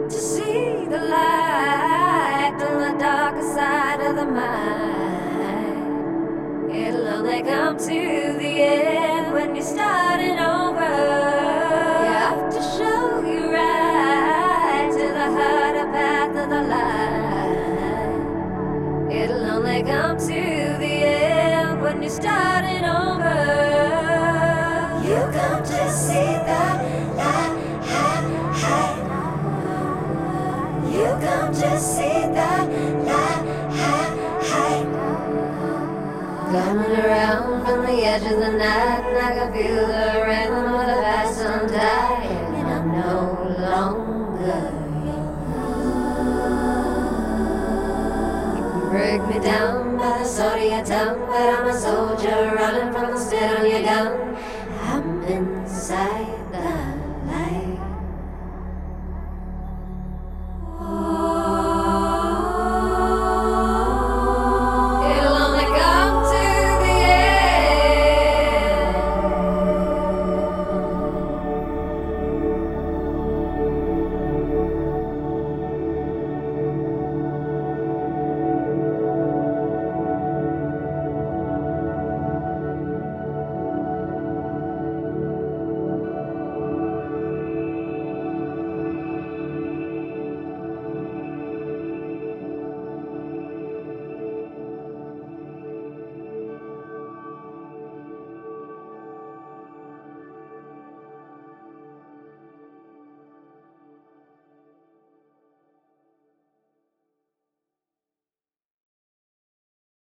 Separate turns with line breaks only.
to see the light on the darker side of the mind. It'll only come to the end when you're starting over. You have to show you right to the harder path of the light. It'll only come to the end when you're starting over. You come to see the light. You come to see the light. Coming around from the edge of the night, and I can feel the rhythm of the past undying, and I'm no longer young. You can break me down by the sword of your tongue, but I'm a soldier running from the spit on your gun. I'm inside